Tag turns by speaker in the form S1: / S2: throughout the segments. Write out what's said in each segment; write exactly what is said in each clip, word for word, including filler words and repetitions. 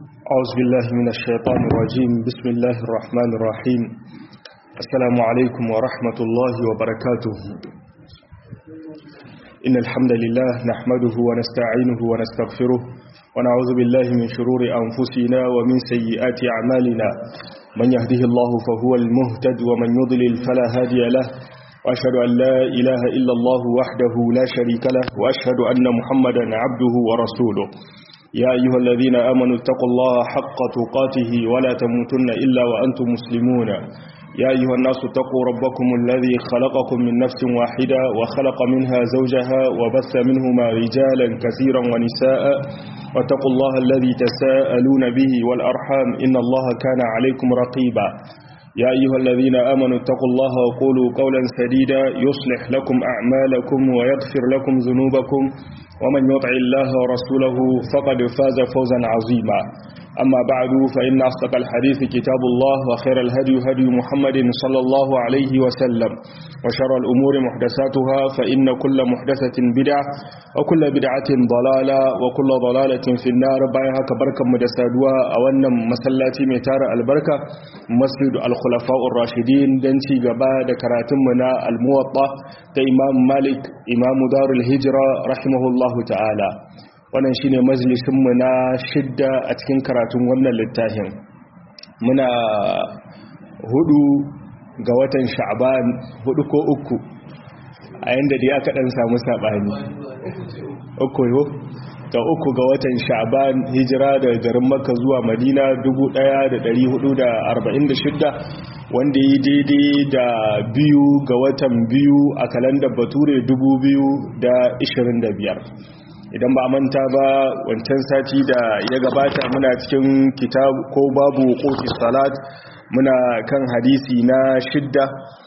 S1: أعوذ بالله من الشيطان الرجيم. بسم الله الرحمن الرحيم. السلام عليكم ورحمة الله وبركاته. إن الحمد لله نحمده ونستعينه ونستغفره ونعوذ بالله من شرور أنفسنا ومن سيئات أعمالنا. من يهده الله فهو المهتد ومن يضلل فلا هادي له، وأشهد أن لا إله إلا الله وحده لا شريك له، وأشهد أن محمدا عبده ورسوله. يا أيها الذين آمنوا اتقوا الله حق تقاته ولا تموتن إلا وأنتم مسلمون. يا أيها الناس اتقوا ربكم الذي خلقكم من نفس واحدة وخلق منها زوجها وبث منهما رجالا كثيرا ونساء، واتقوا الله الذي تساءلون به والأرحام إن الله كان عليكم رقيبا. يا أيها الذين آمنوا اتقوا الله وقولوا قولا سديدا يصلح لكم أعمالكم ويغفر لكم ذنوبكم، ومن يطع الله ورسوله فقد فاز فوزا عظيما. أما بعد، فإن أصدق الحديث كتاب الله، وخير الهدي هدي محمد صلى الله عليه وسلم، وشر الأمور محدثاتها، فإن كل محدثة بدعة وكل بدعة ضلالة وكل ضلالة في النار. بايها كبركة مدسادوا أولا مسلاتي ميتار البركة مسجد الخلفاء الراشدين، دنتي قبا دكراتمنا الموطة إمام مالك إمام دار الهجرة رحمه الله تعالى. wannan shine majalisinmu na shidda a cikin karatun wannan littafin. Muna hudu ga watan sha'ban, hudu ko uku a yanda dai aka dan samu sabani uku yo ta uku ga watan sha'ban, hijira daga garin Makka zuwa Madina dubu ɗaya da ɗari hudu da arba'in da shida, wanda yi daidai da biyu ga watan biyu a kalandar Bature dubu biyu da ishirin da biyar. Idan ba manta ba, wancan sati da ya gabata muna cikin kitab ko babu wuqutis salat, muna kan hadisi na shidda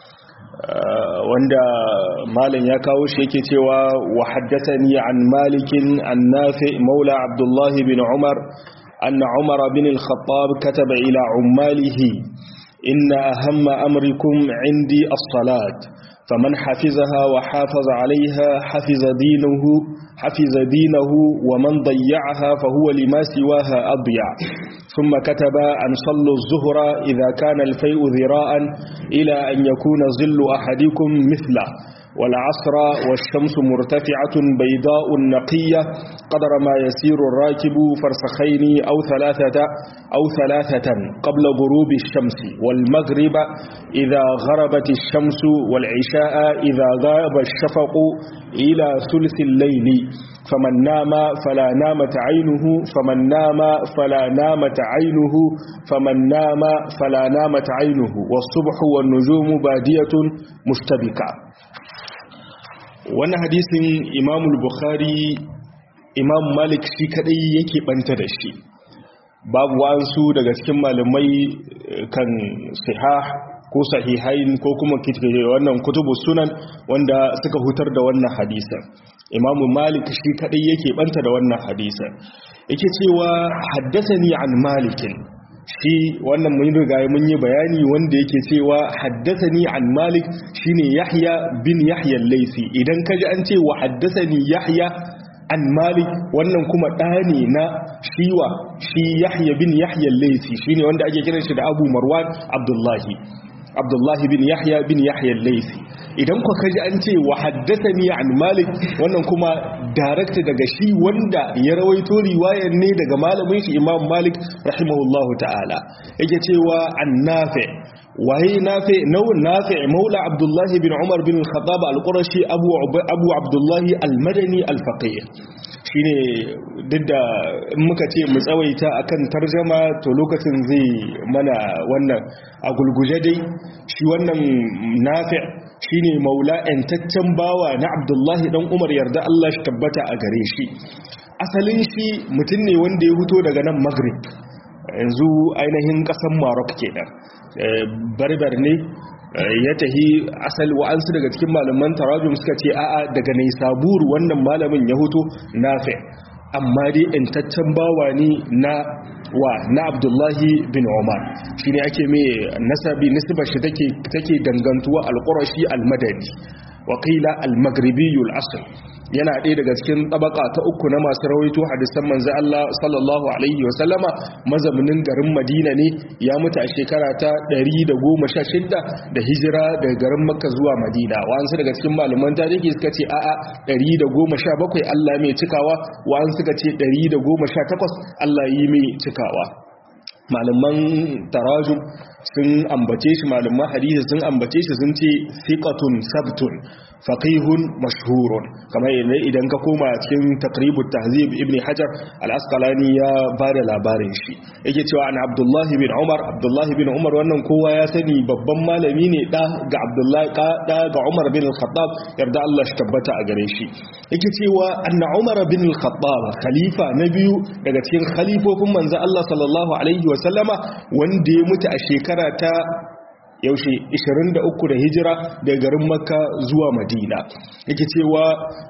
S1: wanda malam ya kawo shi yake cewa wa haddathani an malikin an nafi maula abdullah bin umar anna umar bin al-khattab kataba ila ummalihi inna ahamma amrikum indi as-salat faman hafizaha wa hafaza alaiha hafiza dinuhu حفظ دينه ومن ضيعها فهو لما سواها أضيع. ثم كتب أن صلوا الظهر إذا كان الفيء ذراعا إلى أن يكون ظل أحدكم مثله، والعصر والشمس مرتفعة بيضاء نقية قدر ما يسير الراكب فرسخين أو ثلاثة أو ثلاثة قبل غروب الشمس، والمغرب إذا غربت الشمس، والعشاء إذا غاب الشفق إلى ثلث الليل. فمن نام فلا نامت عينه فمن نام فلا نامت عينه فمن نام فلا نامت عينه والصبح والنجوم بادية مشتبكة. wannan hadisin Imam Bukhari, Imam Malik shi kadai yake banta da shi, babu wasu daga cikin malamai kan sahih ko sahihain ko kuma wannan kutubu sunan wanda suka hutar da wannan hadisin. Imam Malik shi kadai yake banta da wannan hadisin, yake cewa haddathani an malikin. Shi wannan mun riga mun yi bayani wanda yake cewa haddathani an malik shine Yahya bin Yahya al-Laythi. Idan kaji an ce wa haddathani Yahya an malik, wannan kuma ɗani na shiwa shi Yahya bin Yahya al-Laythi, shine wanda ake kiran shi da Abu Marwan Abdullahi Abdullahi bin Yahya bin Yahya al-Laythi. Idan ku kaji an ce wa haddathani an malik, wannan kuma direct daga shi wanda ya rawaito riwayar ne daga malamin shi Imam Malik rahimahullahu ta'ala. Yake cewa an Nafi, waye Nafi? Nawun Nafi maula Abdullahi bin Umar bin al-Khattab al-Qurashi Abu Abu Abdullahi al-Madani al-Faqih. Shine duk da in muka ce mu tsawaita akan tarjama to lokacin zai mana wannan a gulguje dai. Shi wannan Nafi shine maula entaccen bawa na Abdullahi dan Umar, yarda Allah shi tabbata a gare shi. Asalin shi mutum ne wanda ya fito daga nan Maghrib, yanzu ainihin kasan Maroc kenan, barbar ne ya tahi asali. wa'ansu daga cikin malaman tarajum suka ce a'a daga Naisabur wannan malamin ya fito Nafi, amma dai intaccen bawa ne na wa na Abdullahi bin Umar. Shine ake mai nasabi nisbar shi take take dangantuwa al-Qurashi al-Madani wa qila al-Maghribi al-asl. yana ɗaya daga cikin tabaka ta uku na masu rawaito hadisan manzo Allah sallallahu alaihi wa sallama, mazaunin garin Madina ne, ya mutu a shekara ta ɗari da goma sha shida da hijira daga garin Makka zuwa Madina. Wa'ansu daga cikin malaman tarihi suka ce a'a ɗari da goma sha bakwai Allah mai cikawa, wa'ansu suka ce ɗari da goma sha takwas Allah yi mai cikawa. Malaman tarajum sun ambace shi, malaman hadisi sun ambace shi sun ce thiqatun sabtun faqihun mashhurun, kamar idan ka koma cikin taqribut tahzib ibn hajar al-asqalani ya bada labarin shi, yake cewa an abdullahi bin umar abdullahi bin umar wannan kowa ya sani babban malami ne da ga abdullahi da ga umar bin al-khattab, yarda Allah shi tabbata a gare shi, yake cewa anna umar bin al-khattab khalifa na biyu daga cikin khalifofin manzo Allah sallallahu alaihi wa sallama, wanda ya mutu a shekara ta yaushe ishirin da uku da hijira daga garin Makka zuwa Madina, yake cewa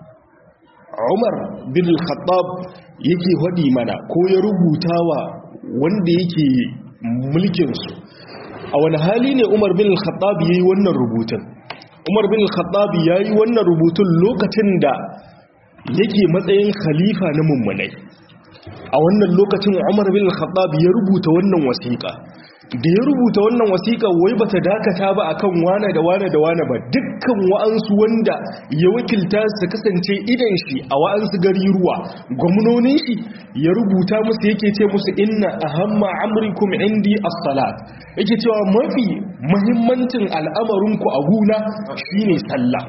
S1: Umar bin al-Khattab yake hadi mana ko ya rubutawa wanda yake mulkin su. A wani hali ne Umar bin al-Khattab yayi wannan rubutun? Umar bin al-Khattab yayi wannan rubutun lokacin da yake matsayin khalifa na mummunai. A wannan lokacin Umar bin al-Khattab ya rubuta wannan wasiƙa. Da ya rubuta wannan wasiƙa wai bata dakata ba akan wane da wane da wane ba, dukkan wa'ansu wanda ya wakilta su kasance idan shi a wa'ansu gari ruwa, gwamnonin shi ya rubuta musu, yake ce musu inna ahamma amrikum indi as-salat, yake cewa mafi muhimmancin al'amarinku a guna shine sallah,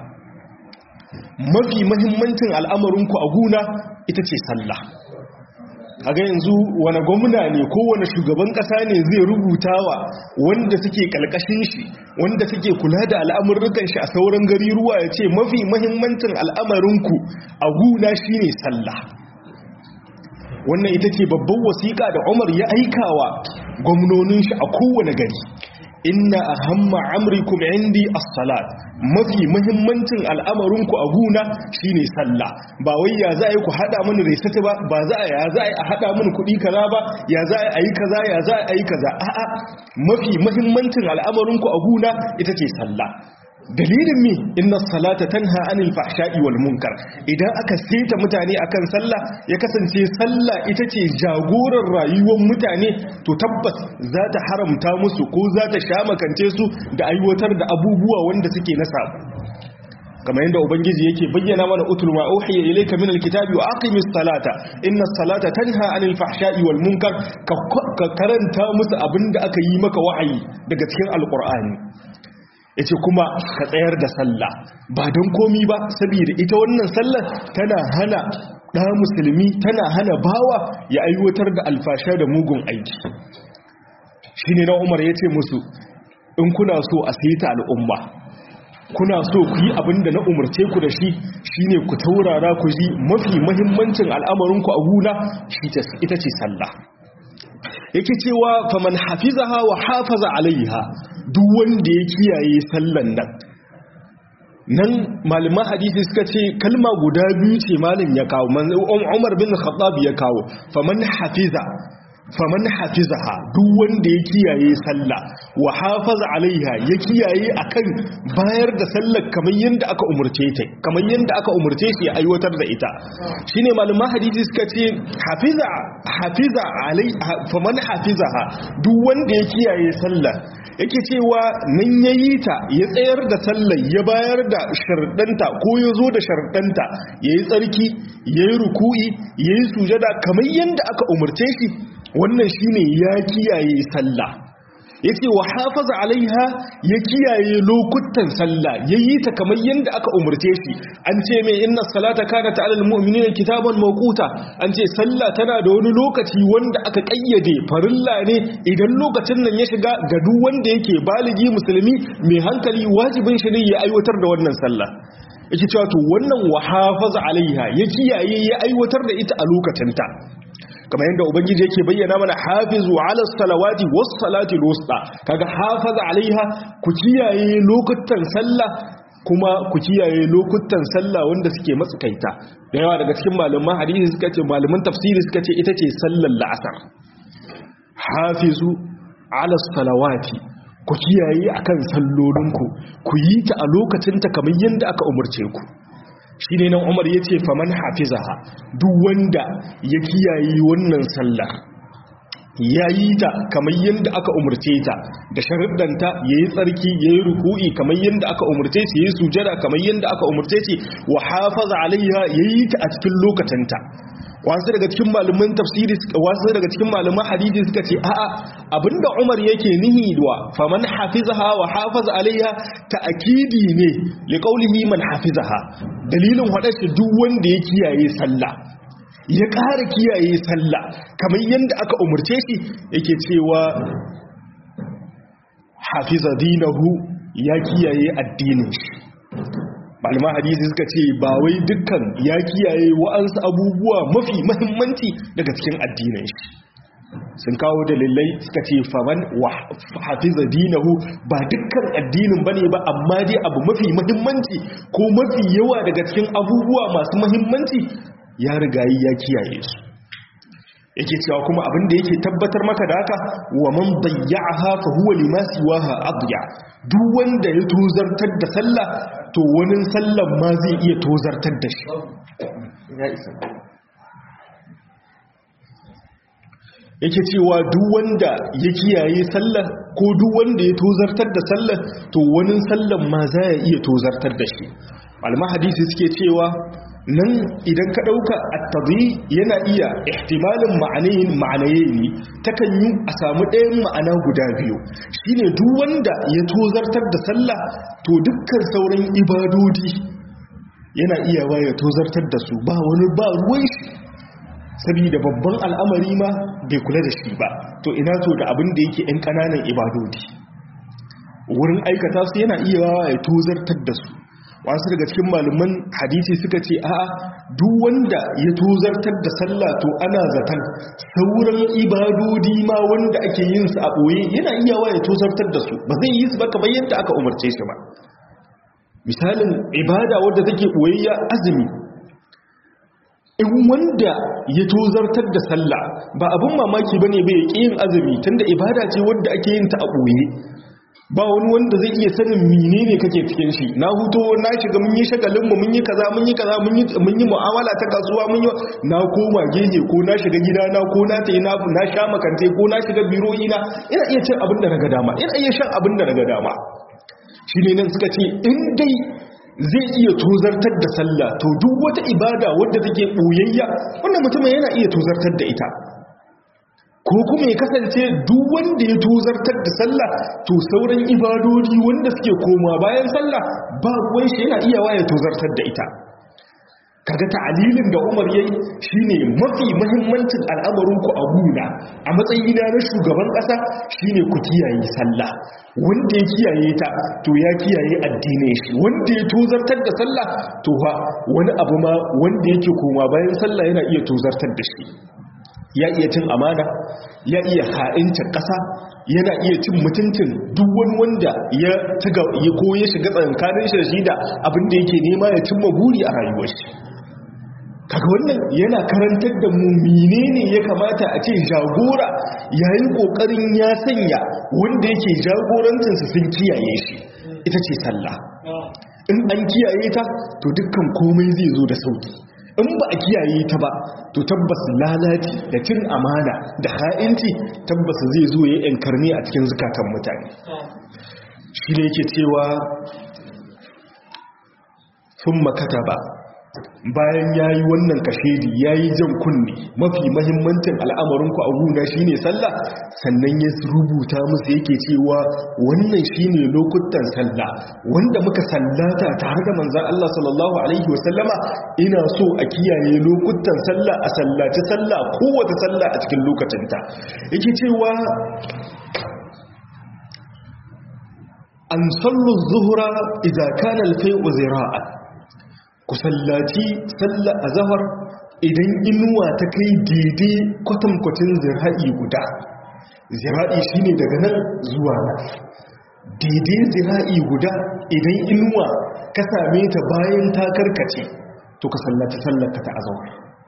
S1: mafi muhimmancin al'amarinku a guna ita ce sallah. Kaga yanzu wani gwamna ne ko wani shugaban kasa ne zai rubutawa wanda suke kalkashin shi, wanda suke kula da al'amurrukan shi a sauran gari ruwa, ya ce mafi mahimmancin al'amarinku a guna shine sallah. Wannan ita ce babban wasiƙa da Umar ya aikawa gwamnonin shi a kowane gari. Inna ahamma amrikum indi as-salat, mafi muhimmancin al'amarinku a guna shine sallah. Ba wai ya za a yi ku hada mini resata ba, ba za a ya za a yi a hada mini kuɗi kaza ba, ya za a yi kaza ya za a yi kaza, a'a mafi muhimmancin al'amarinku a guna ita ce sallah. Dalilin mi inna salata tanha anil fahsha'i wal munkar, idan aka seta mutane akan sallah ya kasance sallah ita ce jagorar rayuwar mutane, to tabbas za ta haramta musu ko za ta sha makance su da aiwatar da abubuwa wanda suke na sabo. kamar yadda ubangiji yake bayyana mana utul ma uhiya ilayka min alkitabi wa aqimis salata inna salata tanha anil fahsha'i wal munkar, ka karanta musu abinda aka yi maka wahayi daga cikin alqur'ani. yace kuma ka tsayar da sallah ba don komi ba, saboda ita wannan sallar tana hana da musulmi, tana hana bawa ya aiwatar da alfasha da mugun aiki. shine na Umar yace musu, in kuna so a saita al'umma, kuna so ku yi abinda na umarce ku da shi, shine ku taurara ku ji mafi muhimmancin al'amarinku a guna ita ce sallah. yake cewa faman hafizaha wa hafaza alaiha, duk wanda ya kiyaye sallan nan. nan malaman hadisi suka ce kalma guda biyu ce malin ya kawo, Umar bin Khattab ya kawo faman hafiza faman hafizaha, duk wanda ya kiyaye sallah wa hafaza alaiha, ya kiyaye akan bayar da sallar kamar yanda aka umurce ta, kamar yanda aka umurce shi ya aiwatar da ita. shine malaman hadisi suka ce hafiza hafiza alaiha faman hafizaha, duk wanda ya kiyaye sallah, yake cewa nan yayi ta, ya tsayar da sallar, ya bayar da sharuɗanta ko ya zo da sharuɗanta, yayi tsarki, yayi ruku'i, yayi sujada kamar yanda aka umurce shi, wannan shine ya kiyaye sallah. yace wa hafaza alaiha, ya kiyaye lokutan sallah, yayi ta kamar yanda aka umurce shi. an ce mai inna salata kanat alal mu'minina kitaban mawquta, an ce sallah tana da wani lokaci wanda aka kayyade, farilla ne idan lokacin nan ya shiga ga duk wanda yake baligi musulmi mai hankali, wajibin shi ne ya aiwatar da wannan sallah. yake cewa to wannan wa hafaza alaiha, ya kiyaye ya aiwatar da ita a lokacinta, kamar yadda ubangiji yake bayyana mana hafizu ala salawati was salati al-wusta. kaga hafaza alaiha, ku kiyaye lokutan sallah, kuma ku kiyaye lokutan sallah wanda suke matsakaita. da yawa daga cikin malaman hadisi suka ce, malaman tafsiri suka ce ita ce sallar la'asar. hafizu ala salawati, ku kiyaye akan sallolinku, ku yi ta a lokacin ta kamar yadda aka umurce ku. shine nan Umar yace faman hafizaha duk wanda ya kiyaye wannan sallah yayi ta kamar yanda aka umurce ta da sharuddanta yayi tsarki yayi ruku'i kamar yanda aka umurce shi yayi sujada kamar yanda aka umurce shi wa hafaza alaiha yayi ta a cikin lokacanta wasu daga cikin malaman tafsiri wasu daga cikin malaman hadisi suka ce a'a abinda Umar yake nihi wa faman hafizaha wa hafaza alaiha ta'kidi ne li qawlihi man hafizaha dalilin hada shi duk wanda ya kiyaye sallah ya ƙara kiyaye sallah kamar yanda aka umurce shi yake cewa hafiza dinahu ya kiyaye addinin shi malama hadisi suka ce ba wai dukkan ya kiyaye wa'ansu abubuwa mafi mahimmanci daga cikin addinin shi sun kawo dalilai suka ce faman wa hafiza dinahu ba dukkan addinin bane ba amma dai abu mafi mahimmanci ko mafi yawa daga cikin abubuwa masu mahimmanci ya rigayi ya kiyaye su yake cewa kuma abin da yake tabbatar maka da haka wa man dayya'aha fa huwa lima siwaha adya duk wanda ya tozartar da sallah to wani sallan ma zai iya tozartar da shi ya isa yake cewa duk wanda ya kiyaye sallah ko duk wanda ya tozartar da sallah to wani sallan ma zai iya tozartar da shi malama hadisi suke cewa nan idan ka ɗauka attabi yana iya ihtimalin ma'anayin ma'anaye ne takan yi a samu ɗayan ma'ana guda biyu shine duk wanda ya tozartar da sallah to dukkan sauran ibadodi yana iya wa ya tozartar da su ba wani ba ruwan shi saboda babban al'amari ma bai kula da shi ba to ina to da abin da yake 'yan ƙananan ibadodi wurin aikata su yana iya wa ya tozartar da su wasu daga cikin malaman hadisi suka ce a'a duk wanda ya tozartar da sallah to ana zaton sauran ibadodi ma wanda ake yin su a boye yana iya wa ya tozartar da su ba zai yi su ba kamar yadda aka umarce shi ba misalin ibada wadda take boyayya azumi in wanda ya tozartar da sallah ba abin mamaki bane bai yi yin azumi tunda ibada ce wadda ake yin ta a boye ba wani wanda zai iya sanin menene kake cikin shi na huto na shiga mun yi shagalin mu mun yi kaza mun yi kaza mun yi mun yi mu'amala ta kasuwa mun yi na koma gehe ko na shiga gida na ko na tayi na na sha makante ko na shiga biro ina ina iya cin abin da naga dama ina iya shan abin da naga dama shine nan suka ce in dai zai iya tozartar da sallah to duk wata ibada wadda take boyayya wannan mutumin yana iya tozartar da ita ko kuma ya kasance duk wanda ya tozartar da sallah to sauran ibadodi wanda suke koma bayan sallah ba ruwan shi yana iya waya tozartar da ita kaga ta'alilin da Umar yayi shine mafi muhimmancin al'amarin ku a guna a matsayin na shugaban kasa shine ku kiyaye sallah wanda ya kiyaye ta to ya kiyaye addinin shi wanda ya tozartar da sallah to fa wani abu ma wanda yake koma bayan sallah yana iya tozartar da shi ya iya cin amana ya iya ha'incin ƙasa yana iya cin mutuncin duk wani wanda ya taga ya ko ya shiga tsakankanin shi da abin da yake nema ya cimma buri a rayuwar shi kaga wannan yana karantar da mu menene ya kamata a ce jagora yayin kokarin ya sanya wanda yake jagorancin su sun kiyaye shi ita ce sallah in an kiyaye ta to dukkan komai zai zo da sauki in ba a kiyaye ta ba to tabbas lalaci da cin amana da ha'inci tabbas zai zo ya yankarni a cikin zukatan mutane shi ne yake cewa sun makata ba bayan ya yi wannan kashedi ya yi jan kunne mafi mahimmancin al'amarinku a guna shi ne sallah sannan ya rubuta musu yake cewa wannan shi ne lokutan sallah wanda muka sallata tare da manzan Allah sallallahu Alaihi wasallama ina so a kiyaye lokutan sallah a sallaci sallah kowace sallah a cikin lokacinta yake cewa an sallu zuhura idan kana alfai'u zira'a ku sallaci sallar azhar idan inuwa ta kai daidai kwatankwacin zira'i guda zira'i shine daga nan zuwa nan daidai zira'i guda idan inuwa ka same ta bayan ta karkace to ka sallaci sallar ka ta azhar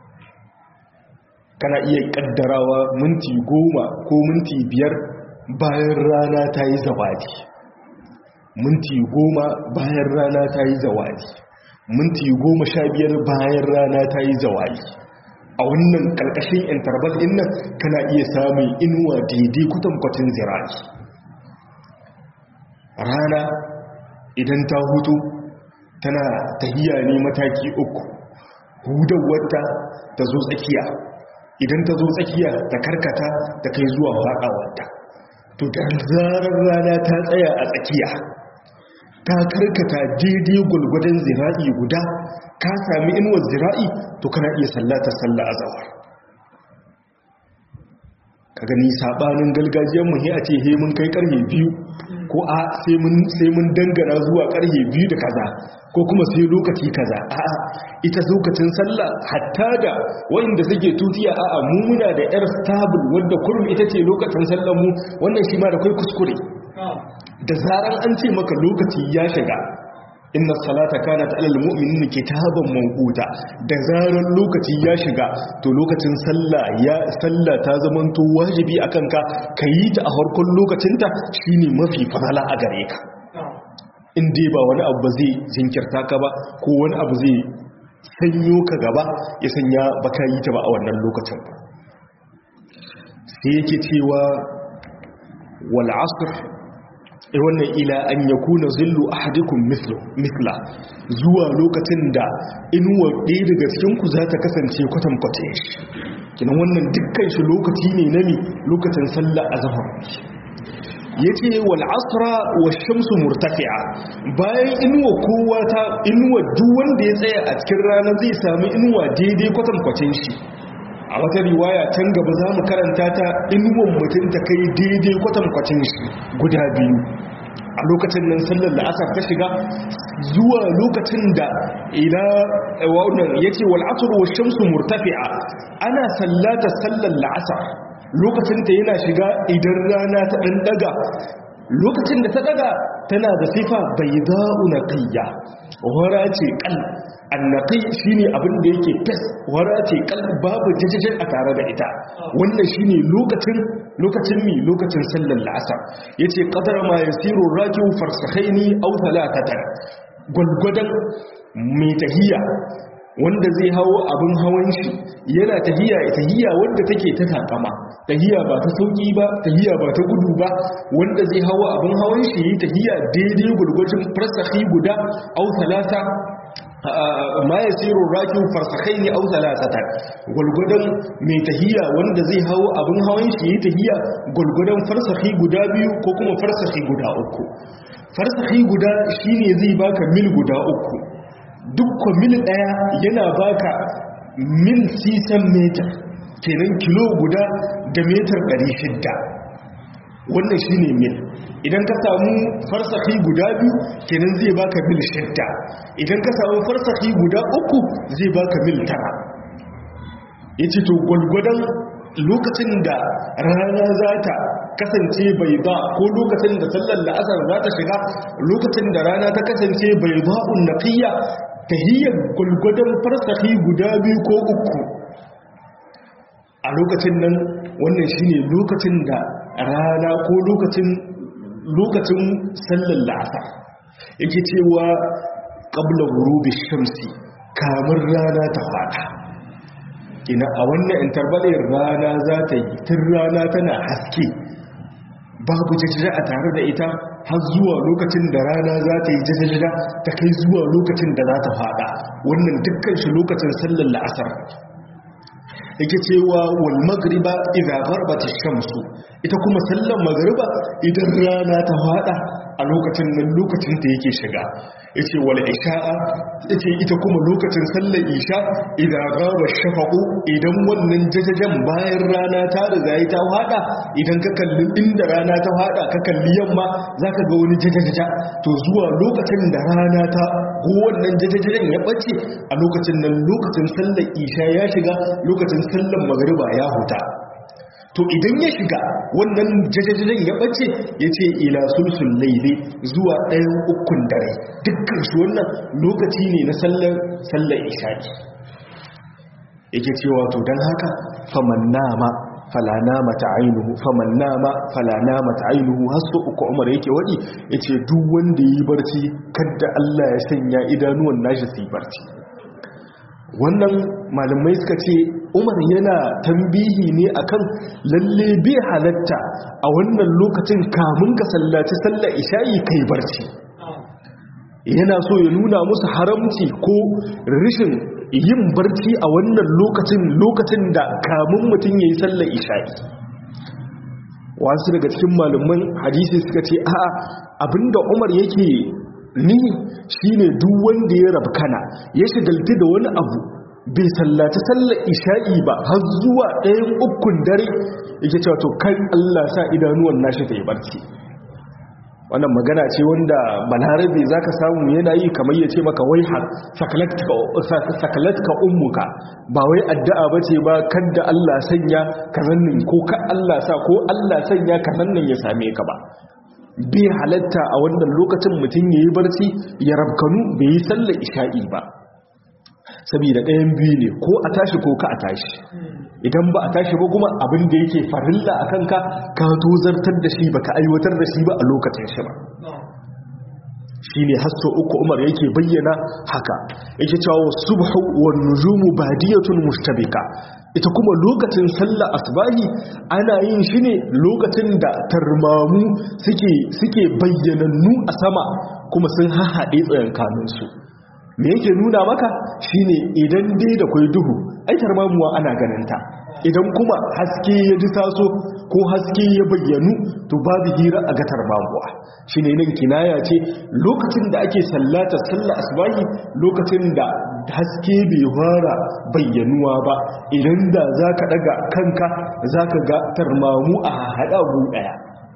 S1: kana iya kaddarawa minti goma ko minti biyar bayan rana ta yi zawadi minti goma bayan rana ta yi zawadi minti goma sha biyar bayan rana ta yi zawali. A wannan ƙarƙashin interval ɗin nan kana iya samun inuwa daidai kutankwacin zira'i. Rana idan ta hutu tana tahiya ne mataki uku, hudawarta ta zo tsakiya, idan ta zo tsakiya ta karkata ta kai zuwa faɗawarta. To da zarar rana ta tsaya a tsakiya ta karkata daidai gulgudan zira'i guda, ka sami inuwar zira'i, to kana iya sallata sallah azhar. Ka gani sabanin gargajiyar mu a ce he mun kai karfe biyu ko a sai mun sai mun dangana zuwa karfe biyu da kaza ko kuma sai lokaci kaza. A'a, ita lokacin sallah hatta da wanda suke tutiya a'a mu muna da yar stable wanda kurum ita ce lokacin sallar mu, wannan shi ma da kai kuskure. Da zaran an ce maka lokaci ya shiga, inna salata kanat alal mu'minina kitaban mawquta, da zaran lokaci ya shiga to lokacin sallah ya sallah ta zamanto wajibi akan ka kayi ta a farkon lokacinta, shine mafi fadala a gare ka. In dai ba wani abu zai jinkirta ka ba ko wani abu zai sanyo ka gaba ya sanya baka yi ta ba a wannan lokacin ba. Sai yake cewa wal asr, e wannan ila an yakuna zillu ahadikum mithlu mithla, zuwa lokacin da inuwa ɗaya daga cikin ku za ta kasance kwatankwacin shi. Kinan wannan dukkan shi lokaci ne na mi lokacin sallah azhar. Yace wal asra wash shamsu murtafi'a, bayan inuwa kowa ta inuwa duk wanda ya tsaya a cikin rana zai sami inuwa daidai kwatankwacin shi. A wata riwaya can gaba za mu karanta ta inuwan mutum ta kai daidai kwatankwacin shi guda biyu. A lokacin nan sallar la'asar ta shiga zuwa lokacin da ila wannan yace wal asr wash shamsu murtafi'a, ana sallata sallar la'asar lokacin ta yana shiga idan rana ta dan daga. Lokacin da ta daga tana da sifa bayda'u naqiyya, wara ce kal. Annaqi shine abin da yake fes, wara ce kal, babu jajjajin a tare da ita. Wannan shine lokacin lokacin mi lokacin sallar la'asar. Yace qadar ma yasiru rakiu farsakhaini aw thalathatan, gulgudan mai tahiya wanda zai hawo abin hawan shi yana tahiya tahiya wanda take ta takama, tahiya ba ta sauki ba, tahiya ba ta gudu ba, wanda zai hawo abin hawan shi yi tahiya daidai gulgujin farsakhi guda aw thalatha ma yasiru rakiu farsakhaini aw thalathatan, gulgudan mai tahiya wanda zai hawo abin hawan shi yi tahiya gulgudan farsakhi guda biyu ko kuma farsakhi guda uku. Farsakhi guda shine zai baka mil guda uku, duk mil daya yana baka mil sisan meter, kenan kilo guda da metar ɗari shida. Wannan shine mil. Idan ka samu farsakhi guda biyu kenan zai baka mil shida, idan ka samu farsakhi guda uku zai baka mil tara. Yace to gulgudan lokacin da rana za ta kasance bai ba, ko lokacin da sallar la'asar za ta shiga, lokacin da rana ta kasance bai ba'un naqiyya, tahiyyar gulgudan farsakhi guda biyu ko uku. A lokacin nan wannan shine lokacin da rana ko lokacin lokacin sallar la'asar yake cewa qabla ghurubi shamsi, kamar rana ta fada. Ina a wannan intervalin rana za ta yi tun rana tana haske, babu jajjaja a tare da ita, har zuwa lokacin da rana za ta yi jajjaja ta kai zuwa lokacin da za ta fada. Wannan dukkan shi lokacin sallar la'asar. Yake cewa wal magriba idza gharbat ash-shamsu, ita kuma sallar magriba idan rana ta fada a lokacin nan lokacin ta yake shiga. Yace wal isha'a, yace ita kuma lokacin sallar isha idza ghaba ash-shafaqu, idan wannan jajajan bayan rana ta riga ta fada, idan ka kalli inda rana ta fada ka kalli yamma zaka ga wani jajaja, to zuwa lokacin da rana ta ko wannan jajajan ya bace a lokacin nan lokacin sallar isha ya shiga, lokacin sallar magriba ya huta. To idan ya shiga wannan jajajajen ya bace, ya ce ila sulsul laili, zuwa ɗayan ukun dare, dukkan shi wannan lokaci ne na sallar sallar isha'i. Yake cewa to don haka faman nama fala namata aynuhu faman nama fala namata aynuhu hasu uku Umar yake wadi yace duk wanda yi barci kada Allah ya sanya idanuwan nashi su yi barci. Wannan malamai suka ce Umar yana tambihi ne akan lalle bai halatta a wannan lokacin kamun ka sallaci sallar isha'i kai barci. Yana so ya nuna musu haramci ko rishin yin barci a wannan lokacin lokacin da kamun mutum ya yi sallar isha'i. Wasu daga cikin malaman hadisi suka ce a'a abinda Umar yake ni shine duk wanda ya rabkana ya shigalti da wani abu bai sallaci sallar isha'i ba har zuwa ɗayan ukun dare yake cewa to kai Allah sa idanuwan nashi ta yi barci. Wannan magana ce wanda balarabe zaka samu yana yi kamar ya ce maka wai har sakalatka ummuka, ba wai addu'a bace ba kadda Allah sanya kazannin ko ka Allah sa ko Allah sanya kazannin ya same ka ba. Bai halatta a wannan lokacin mutum yayi barci ya rabkanu bai yi sallar isha'i ba, saboda ɗayan biyu ne, ko a tashi ko ka a tashi. Idan ba a tashi ba kuma abin da yake farilla a kanka ka tozartar da shi baka aiwatar da shi ba a lokacin shi ba. Shi ne hasso uku Umar yake bayyana haka, yake cewa subhu wan nujumu badiyatun mustabika. Ita kuma lokacin sallar asbahi ana yin shi ne lokacin da tarmamu suke suke bayyanannu a sama kuma sun hahaɗe tsayankaninsu. Me yake nuna maka shine idan dai da kwai duhu ai tarmamuwa ana ganinta, idan kuma haske ya ji taso ko haske ya bayyanu to babu hira a ga tarmamuwa. Shine nan kinaya ce lokacin da ake sallata sallar asbahi lokacin da haske bai fara bayyanuwa ba, idan da zaka daga kanka zaka ga tarmamu a hada gu daya.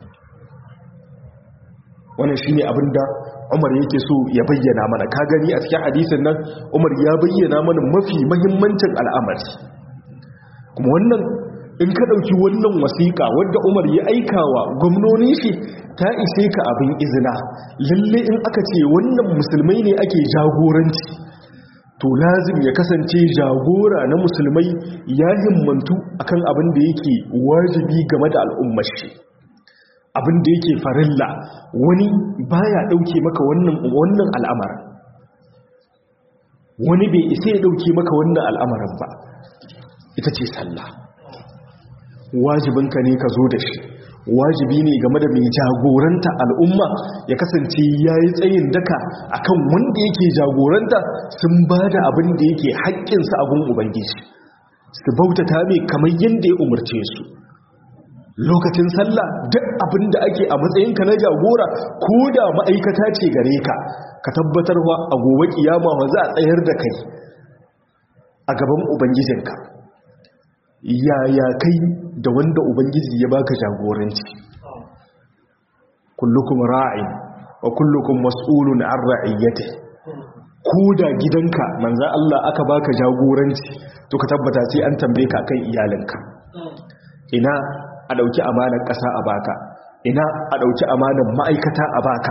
S1: Wannan shine abinda Umar yake so ya bayyana mana. Ka gani a cikin hadisin nan Umar ya bayyana mana mafi muhimmancin al'amari. Kuma wannan in ka dauki wannan wasiƙa wadda Umar ya aikawa gwamnonin shi ta ishe ka abin izina. Lalle in aka ce wannan musulmai ne ake jagoranci, to lazim ya kasance jagora na musulmai ya himmantu akan abin da yake wajibi game da al'ummar shi. Abin da yake farilla wani baya dauke maka wannan wannan al'amarin, wani bai isa ya dauke maka wannan al'amarin ba. Ita ce sallah, wajibinka ne ka zo da shi. Wajibi ne game da mai jagoranta al'umma ya kasance yayi tsayin daka akan wanda yake jagoranta sun bada abin da yake haƙƙinsa a gun ubangiji, su bautata mai kamar yadda ya umarce su. Lokacin sallah duk abin da ake a matsayinka na jagora ko da ma'aikata ce gare ka ka tabbatarwa a gobe kiyama wa za a tsayar da kai a gaban ubangijinka. Yaya kai da wanda ubangiji ya baka jagoranci? Kullukum ra'in wa kullukum mas'ulun an ra'iyatihi. Ko da gidanka manzo Allah aka baka jagoranci to ka tabbata sai an tambaye ka kan iyalinka. Ina a ɗauki amanar ƙasa a baka, ina a ɗauki amanar ma'aikata a baka.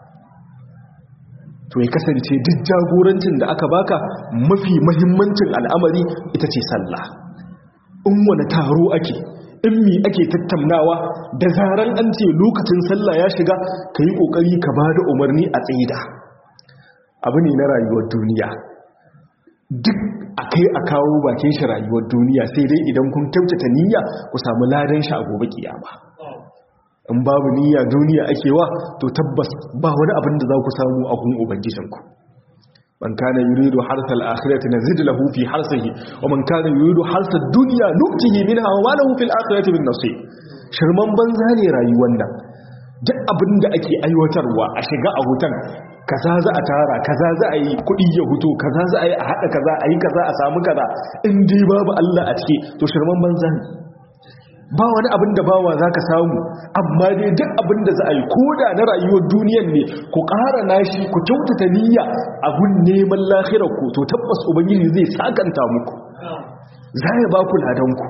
S1: To ya kasance duk jagorancin da aka baka mafi mahimmancin al'amari ita ce sallah. In wani taro ake, in mi ake tattaunawa, da zaran an ce lokacin sallah ya shiga ka yi ƙoƙari ka ba da umarni a tsida. Abu ne na rayuwar duniya, duk a kai a kawo bakin shi rayuwar duniya, sai dai idan kun kyautata niyya ku samu ladan shi a gobe kiyama. In babu niyya duniya ake wa, to tabbas ba wani abin da za ku samu a gun ubangijinku. Man kana yuridu harsal akhirati nazid lahu fi harsihi wa man kana yuridu harsad dunya nuktihi minha wa ma lahu fil akhirati min nasib. Shirman banza ne rayuwar nan. Duk abin da ake aiwatarwa a shiga a hutan, kaza za a tara, kaza za a yi kuɗi ya huto, kaza za a yi a haɗa kaza, a yi kaza a samu kaza, in dai babu Allah a ciki to shirman banza ne. Ba wani abin da bawa za ka samu, amma dai duk abin da za a yi koda na rayuwar duniyan ne ku ƙara nashi ku kyautata niyya a gun neman lahirar ku, to tabbas ubangiji zai sakanta muku, za ya ba ku ladanku.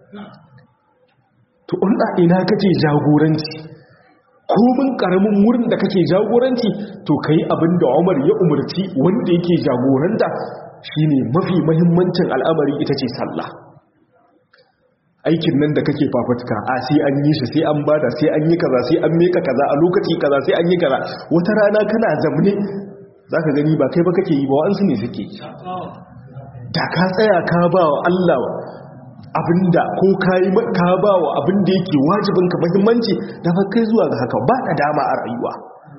S1: To ina kake jagoranci, komin karamin wurin da kake jagoranci to kai abin da Umar ya umarci wanda yake jagoranta shine mafi muhimmancin al'amari ita ce sallah. aikin nan da kake fafutuka a sai an yi shi sai an bada sai an yi kaza sai an meka kaza a lokaci kaza sai an yi kaza wata rana kana zamne zaka gani ba kai ba kake yi ba wa'ansu ne suke yi da ka tsaya ka ba wa Allah abinda ko kai ka ba wa abinda yake wajibin ka muhimmanci da fa kai zuwa ga haka ba da dama a rayuwa.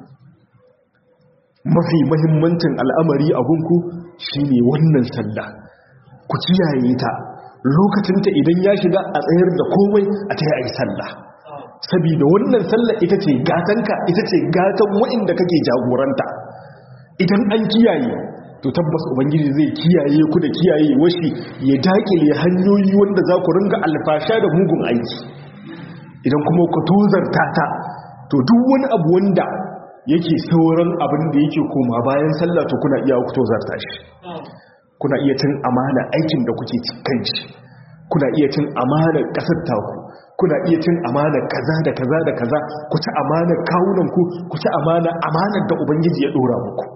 S1: Mafi muhimmancin al'amari a gunku shine wannan sallah ku kiyaye ta lokacinta idan ya shiga a tsayar da komai a ta yi sallah, saboda wannan sallah ita ce gatanka ita ce gatan wa'inda kake jagoranta. Idan an kiyaye to tabbas ubangiji zai kiyaye ku da kiyaye washi ya dakile hanyoyi wanda za ku ringa alfasha da mugun aiki. Idan kuma ku tozarta ta to duk wani abu wanda yake sauran abin da yake koma bayan sallah to kuna iya ku tozarta shi, kuna iya cin amana aikin da kuke cikin shi, kuna iya cin amana kasar taku, kuna iya cin amana kaza da kaza da kaza, ku ci amana kawunan ku ku ci amana amanar da ubangiji ya dora muku.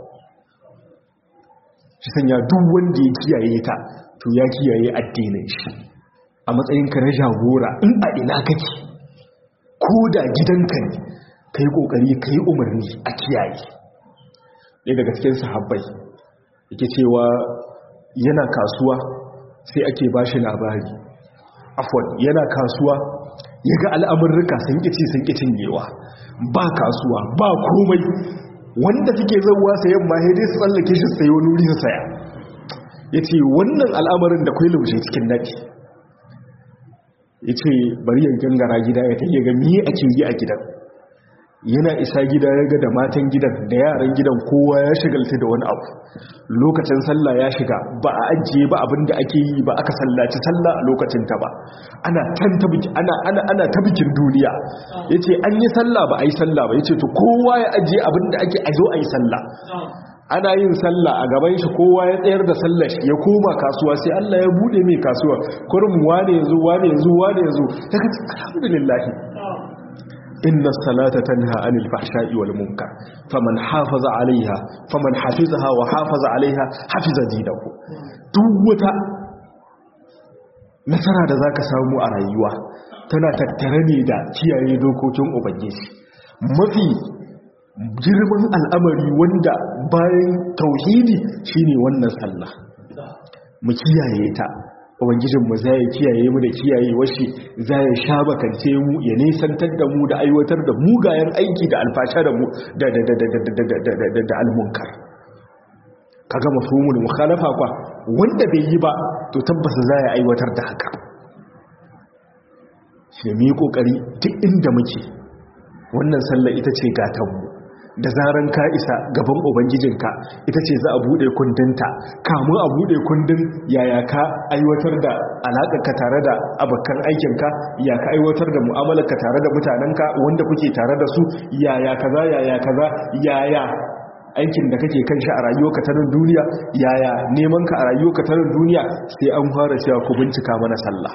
S1: Shi sanya duk wanda ya kiyaye ta to ya kiyaye addinin shi. A matsayin ka na jagora in a ina kake ko da gidanka ne kai kokari kai umarni a kiyaye. Ɗaya daga cikin sahabbai yake cewa yana kasuwa sai ake bashi labari, afwan yana kasuwa yaga al'amurruka sun kici sun kicin yewa, ba kasuwa ba komai, wanda suke zauwa sayan ma sai dai su tsallake shi sai wani wuri su saya. Yace wannan al'amarin da kai laushe cikin nadi. Yace bari ya gangara gida ya tayi ga me ake yi a gidan. Yana isa gida ya ga da matan gidan da yaran gidan kowa ya shigalta da wani abu. Lokacin sallah ya shiga ba a ajiye ba abin da ake yi ba, aka sallaci sallah a lokacin ta ba, ana tan ta biki ana ana ana ta bikin duniya. Yace an yi sallah ba a yi sallah ba, yace to kowa ya ajiye abin da ake a zo a yi sallah. Ana yin sallah a gaban shi kowa ya tsayar da sallar shi ya koma kasuwa sai Allah ya bude mai kasuwa, kurum wane yanzu wane yanzu wane yanzu daga alhamdulillah. Inna salata tanha anil fahsha'i wal munkar faman hafaza alaiha faman hafizaha wa hafaza alaiha hafiza dinahu. Duk wata nasara da zaka samu a rayuwa tana tattare ne da kiyaye dokokin ubangiji. Mafi girman al'amari wanda bayan tauhidi shine wannan sallah, mu kiyaye ta. Ubangijinmu zai kiyaye mu da kiyaye washi, zai sha bakance mu ya nisantar da mu da aiwatar da mugayen aiki da alfasha da mu da da da da da da almunkar. Kaga mafhumul mukhalafa kwa wanda bai yi ba to tabbas zai aiwatar da haka. Shi mu yi kokari duk inda muke wannan sallah ita ce gatan mu. Da zaran ka isa gaban ubangijinka ita ce za a bude kundinta, kamun a bude kundin yaya ka aiwatar da alaƙarka tare da abokan aikinka, ya ka aiwatar da mu'amalarka tare da mutanenka wanda kuke tare da su, yaya kaza yaya kaza yaya aikin da kake kan shi a rayuwarka ta nan duniya, yaya neman ka a rayuwarka ta nan duniya. Sai an fara cewa ku bincika mana sallah.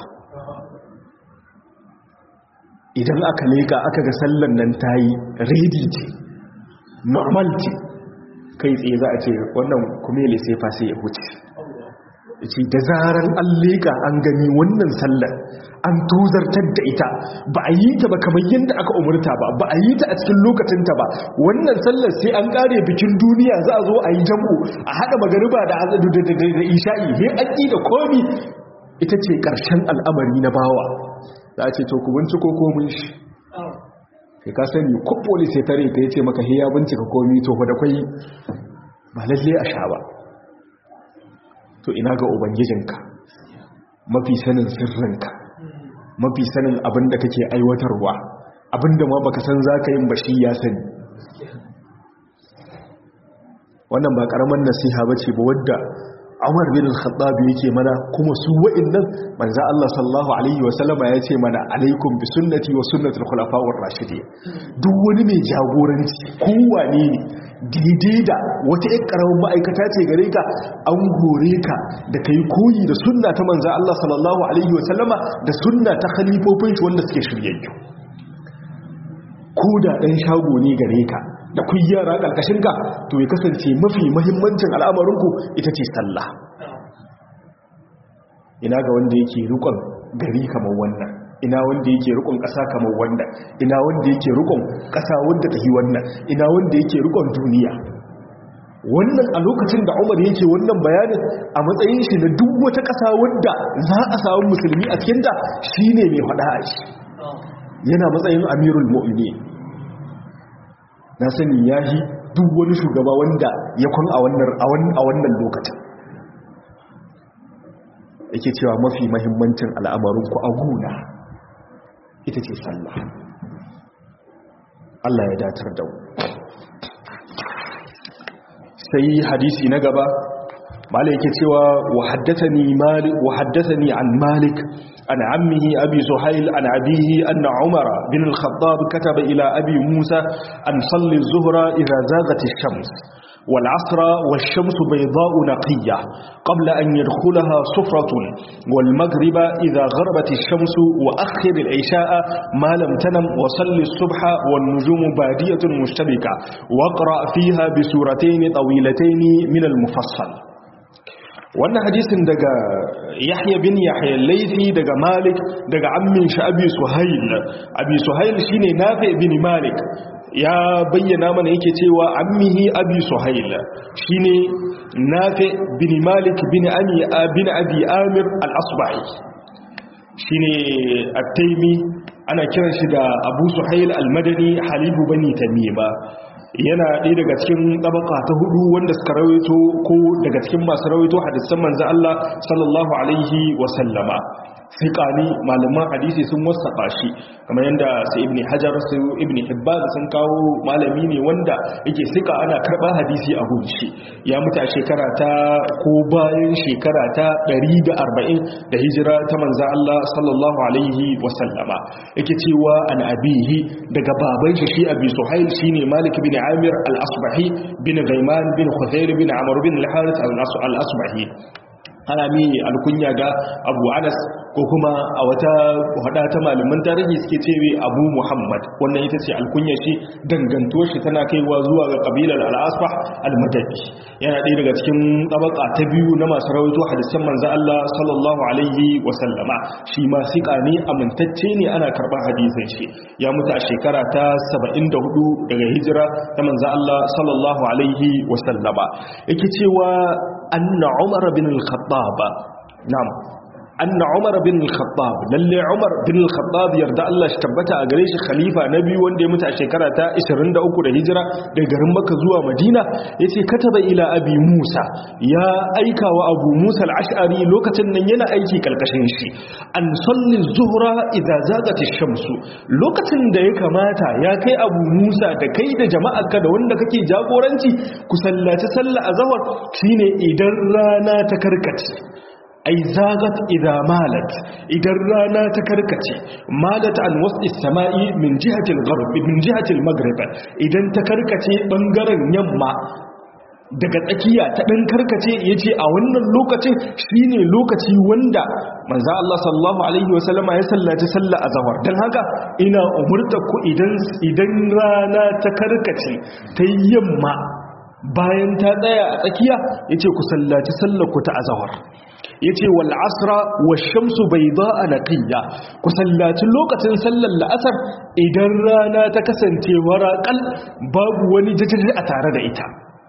S1: Idan aka leka aka ga sallan nan tayi ready ce, normal ce, kai tsaye za a ce wannan kumele sai fa sai ya huce. Ce da zaran an leka an gani wannan sallar an tozartar da ita, ba a yi ta ba kamar yadda aka umurta ba, ba a yi ta a cikin lokacinta ba. Wannan sallar sai an kare bikin duniya za a zo a yi jam'u a haɗa magariba da azadu da isha'i, he an ƙi da komi. Ita ce ƙarshen al'amari na bawa. Za a ce to ku binciko komin shi. Kai ka sani ko police ya tare ka yace maka he ya bincika komi to fa da kai ba lalle a sha ba. To ina ga ubangijinka mafi sanin sirrinka, mafi sanin abin da kake aiwatarwa, abin da ma baka san zaka yin ba shi ya sani. Wannan ba karaman nasiha bace ba wadda Umar bin al-Khattab yake mana, kuma su wa'annan manzo Allah sallallahu alaihi wasallama ya ce mana alaikum bi sunnati wa sunnati al-khulafa'ur rashidin. Duk wani mai jagoranci kowane ne daidai da wata ƴar karamin ma'aikata ce gare ka, an hore ka da kai koyi da sunna ta manzo Allah sallallahu alaihi wasallama da sunna ta khalifofin shi wanda suke shiryayyu. Ko da dan shago ne gare ka da kun yara ƙarƙashinka to ya kasance mafi mahimmancin al'amarinku ita ce sallah. Ina ga wanda yake rikon gari kamar wannan, ina wanda yake rikon ƙasa kamar wannan, ina wanda yake rikon ƙasa wanda ta yi wannan, ina wanda yake rikon duniya. Wannan a lokacin da Umar yake wannan bayanin a matsayin shi na duk wata ƙasa wadda za a samu musulmi a cikinta shine mai faɗa a shi, yana matsayin amirul mu'minin. Na sani yahi duk wani shugaba wanda ya kun a wannan lokacin yake cewa mafi mahimmancin al'amarinku a guna ita ce sallah. Allah ya datar da mu. Sai hadisi na gaba malai yake cewa wa haddathani malik wa haddathani an malik an ammihi abi suhail an abihi anna umar bin al-khattab kataba ila abi musa an salli az-zuhra idha zaghat ash-shams والعصر والشمس بيضاء نقية قبل أن يدخلها صفرة والمغرب إذا غربت الشمس وأخر العشاء ما لم تنم وصل الصبح والنجوم بادية مشتبكة واقرأ فيها بسورتين طويلتين من المفصل. وأن حديث دقى يحيى بن يحيى الليثي دقى مالك دقى عمي أبي سهيل أبي سهيل شيني نافع بن مالك ya bayyana mana yake cewa ammihi abi suhail shine nafi bin malik bin ami bin abi amir al-asbahi shine at-taymi ana kiran shi da abu suhail al-madani halibu bani tamima. Yana ɗaya daga cikin tabaka ta hudu wanda suka rawaito ko daga cikin masu rawaito hadisan manzo Allah sallallahu alaihi wa sallama. Fiqani malaman hadisi sun wasafa shi kamar yanda sai ibn hajar sai ibn hibban sun kawo malami ne wanda yake sika ana karba hadisi a gunshi. Ya mutu a shekara ta ko bayan shekara ta ɗari da arba'in da hijira ta manzo Allah sallallahu alaihi wa sallama. Yake cewa an abihi daga baban shi shi abi suhail shine malik bin amir al-asbahi bin ghaiman bin khuzair bin amr bin al-harith al-asbahi. Ana mi alkunya ga abu anas ko kuma a wata hada ta malaman tarihi suke cewa abu muhammad. Wannan ita ce alkunya shi, dangantuwar shi tana kaiwa zuwa ga kabilar al-asbah al-madani. Yana ɗaya daga cikin tabaka ta biyu na masu rawaito hadisan manzo Allah sallallahu alaihi wa sallama. Shi ma sika ne, amintacce ne, ana karban hadisin shi. Ya mutu a shekara ta saba'in da hudu daga hijira ta manzo Allah sallallahu alaihi wa sallama. Yake cewa anna umar bin al-khattab na'am anna umar bin al-khattab lalle umar bin al-khattab yarda Allah shi tabbata a gare shi khalifa na biyu wanda ya mutu a shekara ta ishirin da uku da hijira daga garin Makka zuwa Madina, yace kataba ila abi Musa, ya aika wa abu Musa al-Ash'ari lokacin nan yana aiki kalkashin shi, an salli zuhra idza zagat ash-shamsu, lokacin da ya kamata ya kai abu Musa da kai da jama'arka da wanda kake jagoranci ku sallaci sallah azhar shine idan rana ta karkace. ai zagat idha malat, idan rana ta karkace, malat an was'i samai min jihati al-gharb min jihati al-maghrib, idan ta karkace bangaren yamma daga tsakiya ta dan karkace, yace a wannan lokacin shine lokaci wanda manzo Allah sallallahu alaihi wasallama ya sallaci sallar azhar. Dan haka ina umurta ku idan idan rana ta karkace ta yamma bayan ta tsaya a tsakiya, yace ku sallaci sallar ku ta azhar. yace wal asra wash shamsu bayda'a naqiyya, ku sallaci lokacin sallar la'asar idan rana ta kasance waraqal babu wani jajaji a tare da ita.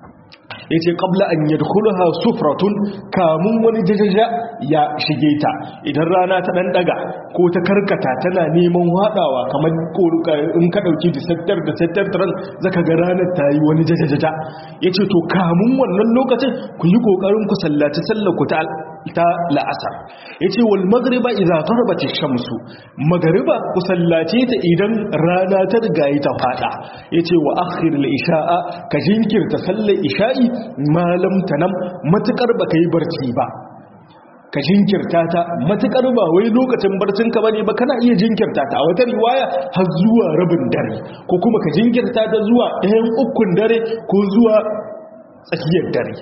S1: yace qabla an yadkhulaha sufratun, kamun wani jajaja ya shige ta. idan rana ta dan daga ko ta karkata tana neman hadawa kamar in ka dauki disattar da sattar tran zaka ga ranar ta yi wani jajaja. yace to kamun wannan lokacin ku yi kokarin ku sallaci sallar ku ta ta la'asar. yace wal maghriba idza gharabat ash-shamsu, maghriba ku sallace ta idan rana ta riga ta fada. yace wa akhir al-isha'a, ka jinkirta sallar isha'i malam tanam, matukar baka yi barci ba, ka jinkirta ta matukar ba wai lokacin barcin ka bane ba, kana iya jinkirta ta a wata riwaya har zuwa rabin dare, ko kuma ka jinkirta ta zuwa ɗayan ukun dare ko zuwa tsakiyar dare.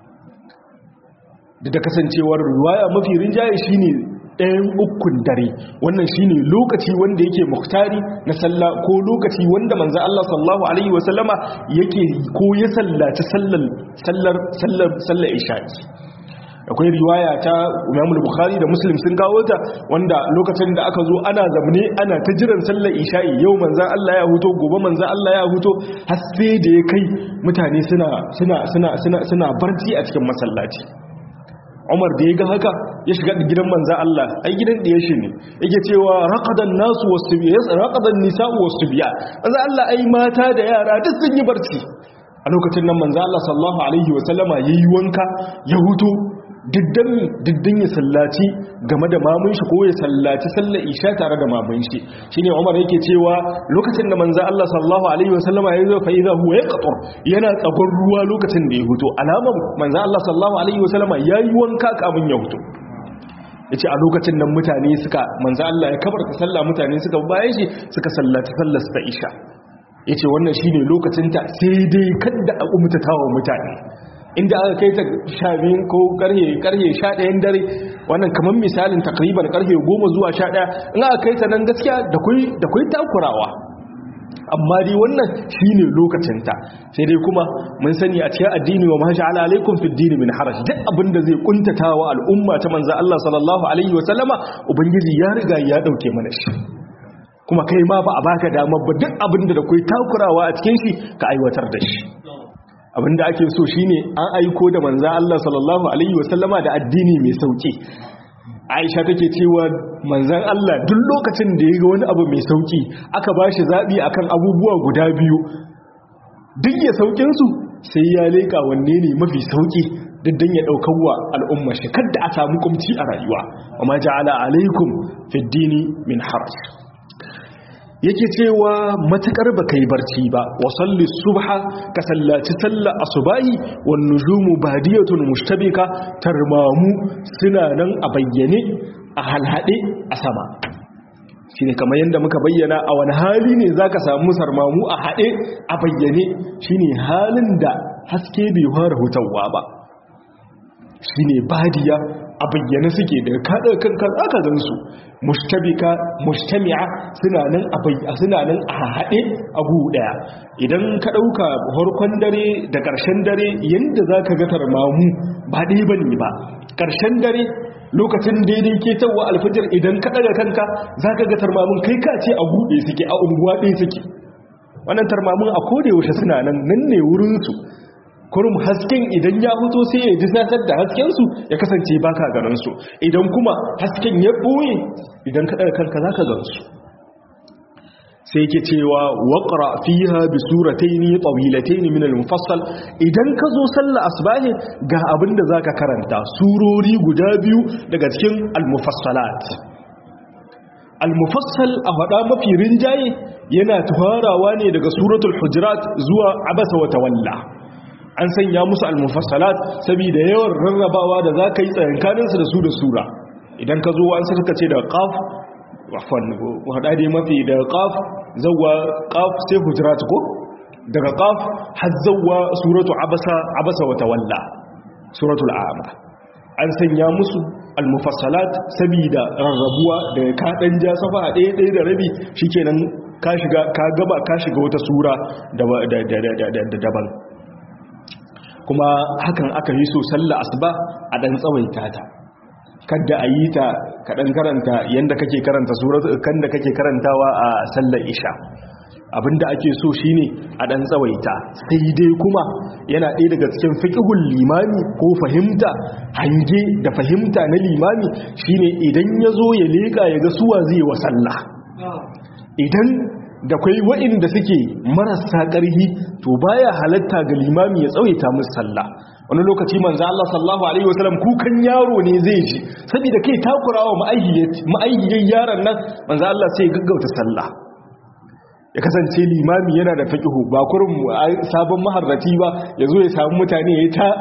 S1: da kasancewar riwaya mafi rinjaye shine ɗayan ukun dare, wannan shine lokaci wanda yake muhtari na sallah, ko lokaci wanda manzo Allah sallallahu alaihi wasallama yake ko ya sallaci sallar sallar sallar sallar isha'i. akwai riwaya ta Imam Bukhari da Muslim sun kawo ta wanda lokacin da aka zo ana zamne ana ta jiran sallar isha'i yau manzon Allah ya huto gobe manzon Allah ya huto har sai da ya kai mutane suna suna suna suna suna barci a cikin masallaci Umar da ya ga haka ya shiga gidan manzon Allah ai gidan da ya shi ne yake cewa raqadan nasu wasbiya raqadan nisa'u wasbiya manzon Allah ai mata da yara duk sun yi barci a lokacin nan manzon Allah sallallahu alaihi wasallama yayi wanka ya huto diddan ya sallaci game da mamun shi ko ya sallaci sallar isha tare da mamun shi shine Umar yake cewa lokacin da manzo Allah sallallahu alaihi wasallama ya zo fa idza huwa yaqtur yana tsagon ruwa lokacin da ya huto alaman manzo Allah sallallahu alaihi wasallama yayi wanka kamun ya huto yace a lokacin nan mutane suka manzo Allah ya kabarta sallah mutane suka bayan shi suka sallaci sallar ta isha yace wannan shine lokacin ta sai dai kada a umtatawa mutane inda aka kai ta sha biyu ko karhe karhe sha ɗayan dare wannan kamar misalin takriban karhe goma zuwa sha ɗaya in aka kai ta nan gaskiya da kai da kai takurawa amma dai wannan shine lokacinta sai dai kuma mun sani a cikin addini wa ma ja'ala alaikum fid din min haraj duk abinda zai kuntatawa al'umma ta manzo Allah sallallahu alaihi wasallama ubangiji ya riga ya dauke mana shi kuma kai ma ba a baka damar ba duk abinda da kai takurawa a cikin shi ka aiwatar da shi abinda ake so shine an aiko da manzo Allah sallallahu alaihi wasallama da addini mai sauki Aisha take cewa manzon Allah duk lokacin da yaga wani abu mai sauki aka bashi zabi akan abubuwa guda biyu duk ya saukin su sai ya leka wanne ne mafi sauki diddan ya daukar wa al'umma shi kada a samu kumci a rayuwa amma ja'ala alaikum fid dini min haraj yake cewa matakar ba kai barci ba wa salli subha ka sallaci sallar asubahi wan nujumu badiyatun mushtabika tarmamu suna nan a bayyane a halhade a sama shine kamar yanda muka bayyana a wani hali ne zaka samu sarmamu a hade a bayyane shine halin da haske bai fara hutawa ba shine badiya a bayyane suke daga kada kankan aka gansu mushtabika mujtami'a suna nan a suna nan a haɗe a gu daya idan ka dauka harkon dare da ƙarshen dare yanda zaka ga tarmamu ba dai bane ba ƙarshen dare lokacin daidai ke tawa alfajir idan ka daga kanka zaka ga tarmamun kai ka ce a gude suke a unguwa ɗaya suke wannan tarmamun a koda yaushe suna nan nan ne wurin su kurum hasken idan ya fito sai ya jisatar da haskensu ya kasance baka ganin su idan kuma hasken ya boye idan ka daga kanka zaka gan su sai yake cewa waqra fiha bi suratayn tawilatayn min al-mufassal idan ka zo sallar asbahi ga abinda zaka karanta surori guda biyu daga cikin al-mufassalat al-mufassal a hada mafi rinjaye yana tuharawa ne daga suratul hujurat zuwa abasa wa tawalla an sanya musu al-mufassalat saboda yawan rarrabawa da zaka yi tsayankanin su da su da sura idan ka zo an suka ce da qaf wafan hada dai mafi da qaf zawwa qaf sai hujurat ko daga qaf har zawwa suratu abasa abasa wa tawalla suratul a'ma an sanya musu al-mufassalat saboda rarrabuwa da ka dan ja safa ɗaya ɗaya da rabi shikenan ka shiga ka gaba ka shiga wata sura daban kuma hakan aka yi so sallah asuba a dan tsawaita ta kada a yi ta kaɗan karanta yanda kake karanta suratu kan da kake karantawa a sallar isha abinda ake so shine a dan tsawaita sai dai kuma yana ɗaya daga cikin fiqhul limami ko fahimta hange da fahimta na limami shine idan yazo ya leka ya ga suwa zai wa sallah idan da kai wa'inda suke marasa ƙarhi to baya halatta ga limami ya tsawaita musu sallah wani lokaci manzo Allah sallallahu alaihi wasallam kukan yaro ne zai ji saboda kai takurawa ma'aihiyar yaron nan manzo Allah sai ya gaggauta sallah ya kasance limami yana da fiqhu ba kurum sabon maharrati ba yazo ya samu mutane yayi ta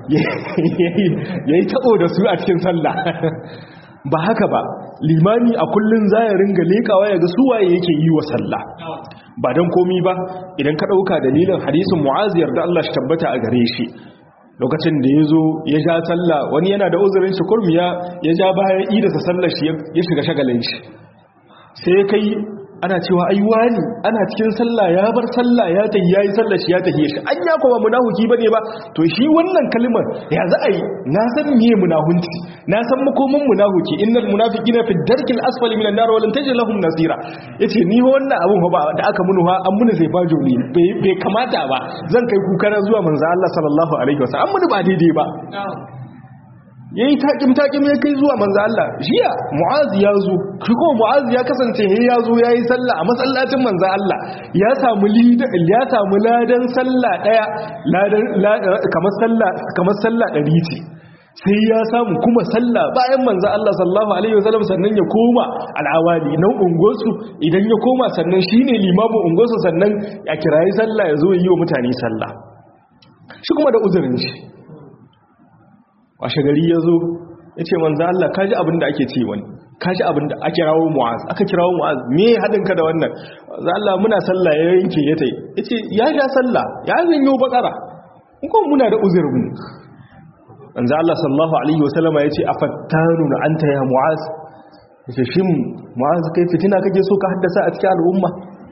S1: yayi tabo da su a cikin sallah ba haka ba limami a kullun zai ringa lekawa yaga su waye yake yi wa sallah ba dan komi ba idan ka dauka dalilin hadisin mu'aziyar da Allah shi tabbata a gare shi lokacin da yazo ya ja sallah wani yana da uzurin shi kurmiya ya ja bayan idasa sallar shi ya shiga shagalin shi sai kai ana cewa ai wani ana cikin sallah ya bar sallah ya tahi yayi sallah shi ya tahi shi an ya kuma munafiki bane ba to shi wannan kalmar ya za a yi na san miye munahunci na san makomin munafiki innal munafiqina fi darkil asfali minan nar wa lan tajid lahum nasira yace ni wannan abun ba da aka munu ha an munu sai fajo ne bai kamata ba zan kai kuka na zuwa manzo Allah sallallahu alaihi wasallam an munu ba daidai ba yayi takim takim ya kai zuwa manzo Allah jiya Mu'az ya zo kuma Mu'az ya kasance he ya zo yayi sallah a masallacin manzo Allah ya samu lidan ya samu ladan sallah daya ladan kamar sallah kamar sallah dari ce sai ya samu kuma sallah bayan manzo Allah sallallahu alaihi wasallam sannan ya koma al'awali nan ungosu idan ya koma sannan shine limamin ungosu sannan ya kirayi sallah ya zo yi wa mutane sallah shi kuma da uzurin shi washe gari ya zo ya ce manzo Allah kaji abin da ake ce wani kaji abin da ake rawo Mu'az aka kirawo Mu'az me hadin ka da wannan manzo Allah muna sallah ya yanke ya tai yace ya sha sallah ya zanyo bakara in ko muna da uzurin manzo Allah sallallahu alaihi wasallama yace afattanu anta ya Mu'az yace shin Mu'az kai fitina kake so ka haddasa a cikin al'umma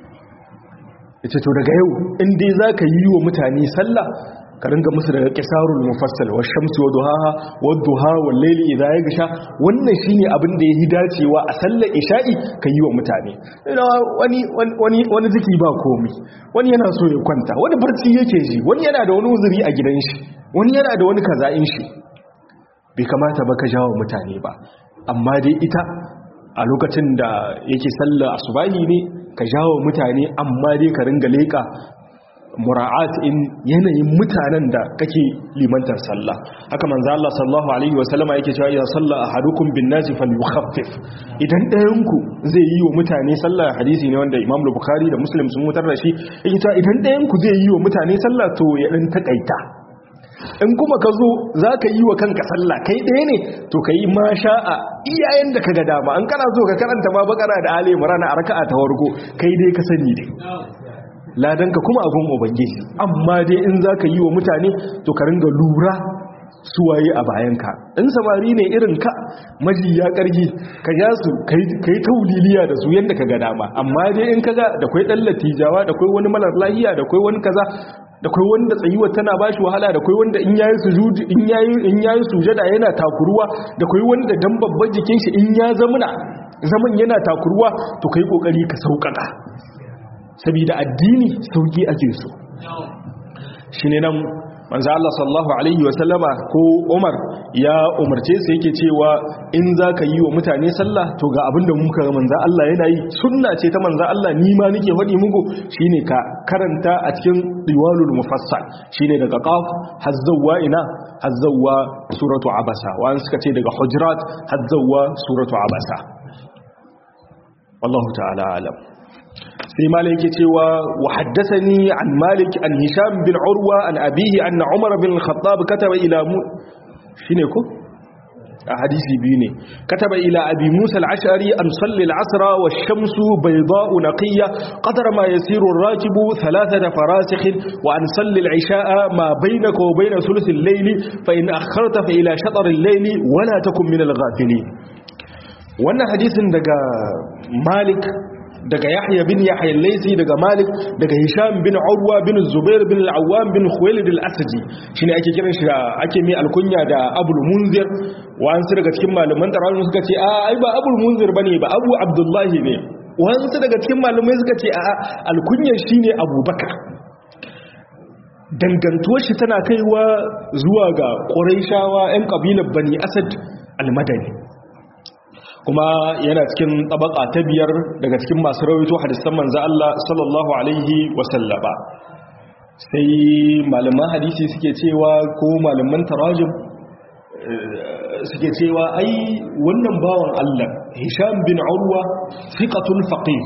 S1: yace to daga yau in dai zaka yi wa mutane sallah ka ringa musu daga qisarul mufassal wa shamsi wa duhaha wa duha wal layli idha yaghsha wannan shine abin da yayi dacewa a sallar isha'i ka yi wa mutane wani wani wani ziki ba komai wani yana so ya kwanta wani barci yake ji wani yana da wani uzuri a gidan shi wani yana da wani kaza'in shi bai kamata ba ka jawo mutane ba amma dai ita a lokacin da yake sallar asubahi ne ka jawo mutane amma dai ka ringa leka mura'at in yanayin mutanen da kake limantar sallah haka manzo Allah sallallahu alaihi wasallama yake cewa ya salla ahadukum bin nasi falyukhaffif idan ɗayan ku zai yi wa mutane sallah hadisi ne wanda Imam Bukhari da Muslim sun mutar da shi yake cewa idan ɗayan ku zai yi wa mutane sallah to ya dan takaita in kuma ka zo zaka yi wa kanka sallah kai ɗaya ne to kai ma sha'a iyayen da kaga dama an kana so ka karanta ma bakara da ali imran a raka'a ta farko kai dai ka sani dai ladanka kuma abun ubangiji amma dai in zaka yi wa mutane to ka ringa lura suwaye a bayanka in samari ne irin ka majiya kargi ka ja su kai tauliliya da su yanda kaga dama amma dai in kaga da kai dan latijawa da kai wani malar lahiya da kai wani kaza da kai wanda tsayuwa tana bashi wahala da kai wanda in yayi sujudi in yayi in yayi sujada yana takuruwa da kai wanda dan babban jikin shi in ya zamuna zaman yana takuruwa to kai kokari ka saukaka saboda addini sauki ake so shine nan manzo Allah sallallahu alaihi wasallama ko Umar ya umarce su yake cewa in zaka yi wa mutane sallah to ga abinda muka ga manzo Allah yana yi sunna ce ta manzo Allah ni ma nake faɗi muku shine ka karanta a cikin diwalul mufassal shine daga qaf hazzawa ina hazzawa suratu abasa wa an suka ce daga hujurat hazzawa suratu abasa wallahu ta'ala alam sai malik yake cewa wa haddathani an malik an hisham bin urwa an abihi anna umar bin al-khattab kataba ila mu shine ko a hadisi biyu ne kataba ila abi musa al-ash'ari an salli al-asra wash-shamsu bayda'u naqiyya qadra ma yasiru ar-rakibu thalathata farasikh wa an salli al-isha'a ma baynaka wa bayna thuluth al-layli fa in akharta fa ila shatr al-layli wa la takun min al-ghafilin wannan hadisin daga malik daga Yahya bin Yahya al-Laythi daga Malik daga Hisham bin Urwa bin Zubair bin al-Awwam bin Khuwailid al-Asadi shine ake kiran shi ake mai alkunya da Abul Munzir wasu daga cikin malaman tarawih suka ce a ai ba Abul Munzir bane ba Abu Abdullahi ne wasu daga cikin malamai suka ce a alkunyar shine Abubakar dangantuwar shi tana kaiwa zuwa ga Quraishawa ƴan kabilar Bani Asad al-Madani kuma yana cikin tabaka ta biyar daga cikin masu rawaito hadisan manzo Allah sallallahu alaihi wasallama sai malaman hadisi suke cewa ko malaman tarajim suke cewa ai wannan bawan Allah Hisham bin Urwa thiqatun faqih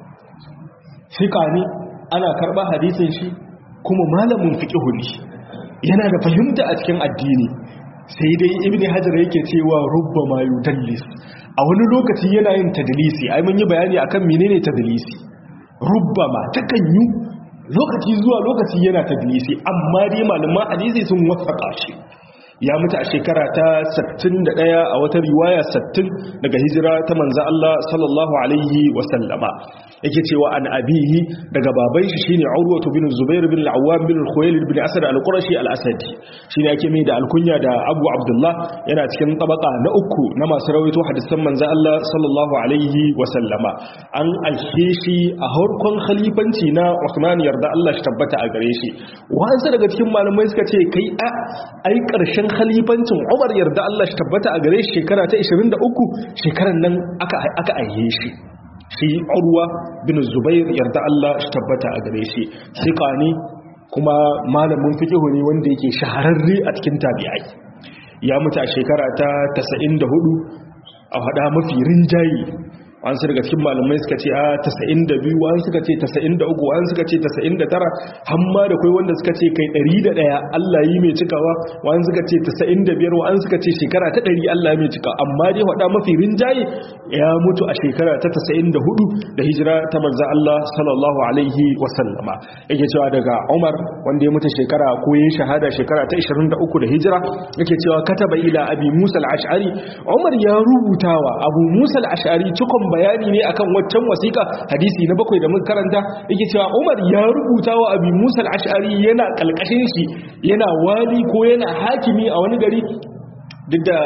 S1: thiqa ne ana karba hadisin shi kuma malamin fiqh ne yana da fahimta a cikin addini sai dai ibn hajar yake cewa rubbama yudallis a wani lokaci yana yin tadlisi ai mun yi bayani akan menene tadlisi rubbama takan yi lokaci zuwa lokaci yana tadlisi amma dai malaman hadisi sun wasaka shi ya mutu a shekara ta sittin da ɗaya a wata riwaya sittin daga hijira ta manzo Allah sallallahu alaihi wasallama yake cewa an abihi daga baban shi shine Urwa bin Zubair bin al-Awwam bin al-Khuwailid bin Asad al-Qurashi al-Asadi shine yake mai da alkunya da Abu Abdullah yana cikin tabaka na uku na masu rawaito hadisan manzo Allah sallallahu alaihi wa sallama an alke shi a harkon khalifanci na Uthman yarda Allah shi tabbata a gare shi wa'ansu daga cikin malamai suka ce kai a ai karshen khalifancin Umar yarda Allah shi tabbata a gare shi shekara ta ishirin da uku shekaran nan aka aka aihe shi shi Urwa bin Zubair yarda Allah shi tabbata a gare shi sika ne kuma malamin fiqh ne wanda yake shahararre a cikin tabi'ai ya mutu a shekara ta tasa'in da hudu a hada mafi rinjayi an su daga cikin malamai suka ce a tasa'in da biyu an suka ce tasa'in da uku an suka ce tasa'in da tara hamma da kai wanda suka ce kai ɗari da ɗaya Allah yi mai cikawa wa'an suka ce tasa'in da biyar wa'an suka ce shekara ta ɗari Allah mai cikawa amma dai faɗa mafi rinjaye ya mutu a shekara ta tasa'in da hudu da hijira ta manzo Allah sallallahu alaihi wasallama yake cewa daga Umar wanda ya mutu shekara ko yayin shahada shekara ta ishirin da uku da hijira yake cewa kataba ila abi Musa al-Ash'ari Umar ya rubutawa Abu Musa al-Ash'ari cikon bayani ne akan waccan wasiƙa hadisi na bakwai da mun karanta yake cewa Umar ya rubuta wa Abi Musa al-Ash'ari yana kalkashin shi yana wali ko yana hakimi a wani gari duk da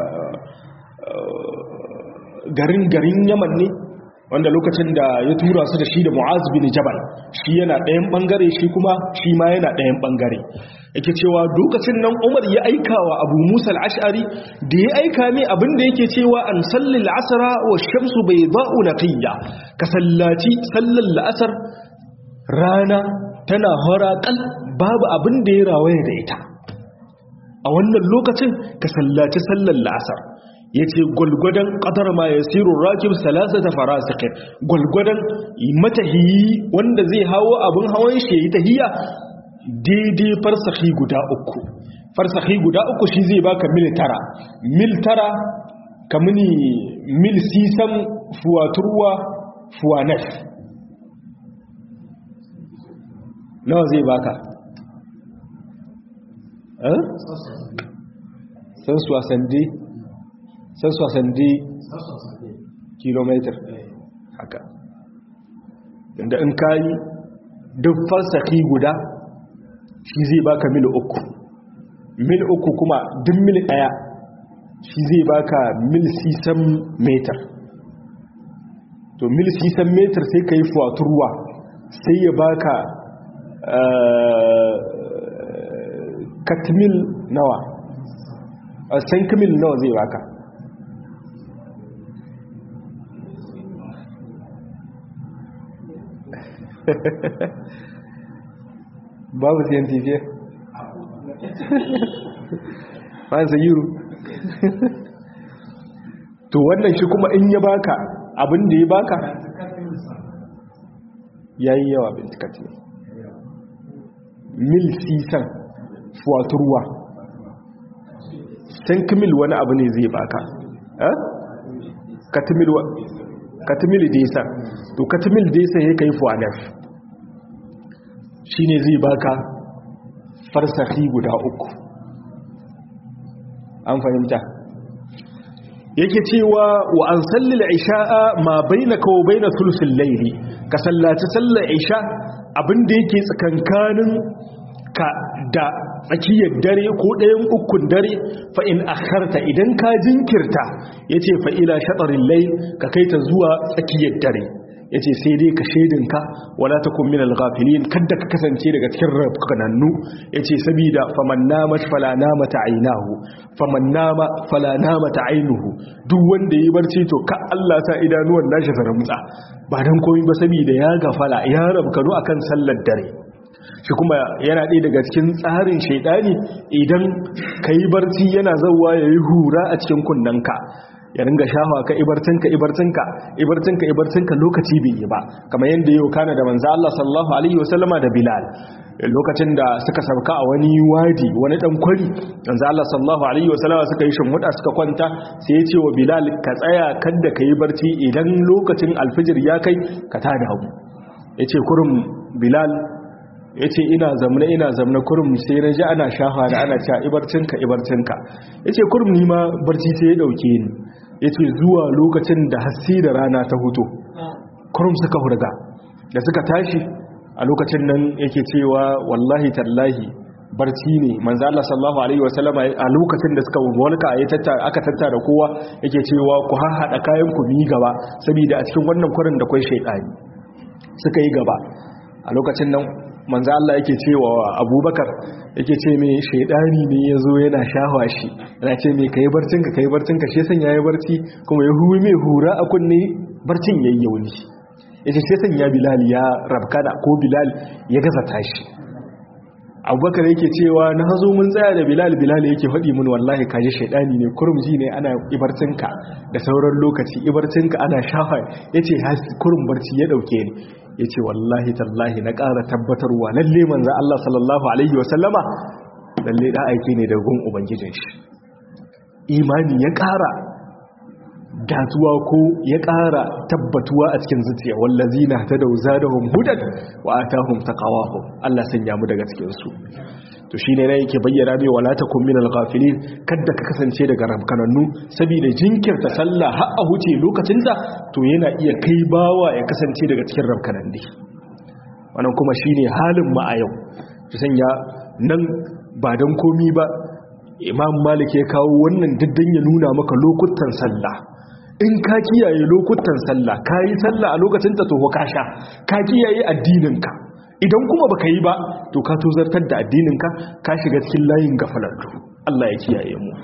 S1: garin garin Yaman ne wanda lokacin da ya tura su da shi da Mu'az bin Jabal shi yana ɗayan bangare shi kuma shi ma yana ɗayan bangare yake cewa lokacin nan Umar ya aika wa Abu Musa al-Ash'ari da ya aika ne abinda yake cewa an salli al-asra wa shamsu bayda'u naqiyya ka sallaci sallal al-asr rana tana horaqal babu abinda ya rawaye da ita a wannan lokacin ka sallaci sallal al-asr yace gulgudan qadar ma yasiru rakib salasata farasiq gulgudan matahi wanda zai hawo abin hawan shi yayi tahiya daidai farsahi guda uku farsahi guda uku shi zai baka mil tara mil tara kamuni mil sisan fuwaturwa fuwanaf nawa zai baka eh san soixante san soixante kilometer haka inda in kai duk farsahi guda shi zai baka mil uku mil uku kuma duk mil daya shi zai baka mil sisan meter to mil sisan meter sai ka yi fuwaturwa sai ya baka katmil nawa sankimil nawa zai baka babu scientific fansa yuru to wannan shi kuma in ya baka abin da ya baka yayi yawa bintikati mil sisan fuwaturwa sankimil wani abu ne zai baka eh katimil wa katimil desa to katimil desa ya kai fuwanaf shine zai baka farsahi guda uku an fahimta yake cewa wa an sallil isha'a ma bainaka wa baina thuluthil layli ka sallaci sallar isha abinda yake tsakankanin ka da tsakiyar dare ko ɗayan ukun dare fa in akharta idan ka jinkirta yace fa ila shataril layl ka kaita zuwa tsakiyar dare yace sai dai ka shedinka wala takum minal ghafilin kada ka kasance daga cikin rabkanannu yace sabida faman nama fala namata aynahu faman nama fala namata aynuhu duk wanda yi barci to ka Allah sa idanuwan nashi zaramtsa ba dan komai ba sabida ya gafala ya rabkanu akan sallar dare shi kuma yana ɗaya daga cikin tsarin shaidani idan kai barci yana zawwa yayi hura a cikin kunnanka ya ringa shafa ka ibartinka ibartinka ibartinka ibartinka lokaci bai yi ba kamar yadda yau kana da manzo Allah sallallahu alaihi wasallama da Bilal lokacin da suka sauka a wani wadi wani dan kwari manzo Allah sallallahu alaihi wasallama suka yi shimhuda suka kwanta sai ya ce wa Bilal ka tsaya kada ka yi barci idan lokacin alfijir ya kai ka tada hagu yace kurum Bilal yace ina zamna ina zamna kurum sai na ji ana shafa da ana cewa ibartinka ibartinka yace kurum ni ma barci sai ya dauke ni yace zuwa lokacin da haske da rana ta huto kurum suka hurga da suka tashi a lokacin nan yake cewa wallahi tallahi barci ne. Manzo Allah sallallahu alaihi wasallama a lokacin da suka walka ayi tattara aka tattara kowa yake cewa ku hahada kayan ku mi gaba saboda a cikin wannan kurin da kai shaydani. Suka yi gaba a lokacin nan manzo Allah yake cewa Abubakar yake ce me shaydani ne yazo yana shahwa shi yana ce me kai barcin ka kai barcin ka shi san yayi barci kuma ya huwi me hura a kunne barcin yayi yauni yace sai san ya Bilal ya rabkada ko Bilal ya gaza tashi. Abubakar yake cewa na hazo mun tsaya da Bilal Bilal yake faɗi mun wallahi kaje shaydani ne kurumji ne ana ibarcinka da sauran lokaci ibarcinka ana shafa yace kurum barci ya dauke ni yace wallahi tallahi na ƙara tabbatarwa lalle manzo Allah sallallahu alaihi wasallama lalle da aike ne da gun ubangijin shi. Imani ya ƙara datuwa ko ya ƙara tabbatuwa a cikin zuciya wallazina tadaw zadahum hudan wa atahum taqawahum. Allah sanya mu daga cikin su. To shine ne yake bayyana mai wala takum minal ghafilin, kada ka kasance daga rabkanannu saboda jinkirta sallah har a huce lokacin ta to yana iya kai bawa ya kasance daga cikin rabkananni. Wannan kuma shine halin mu a yau. To sanya nan ba dan komi ba Imam Malik ya kawo wannan diddan ya nuna maka lokutan sallah. In ka kiyaye lokutan sallah ka yi sallah a lokacin ta to ka sha ka kiyaye addininka. Idan kuma baka yi ba to ka tozartar da addininka ka shiga cikin layin gafalallu. Allah ya kiyaye mu.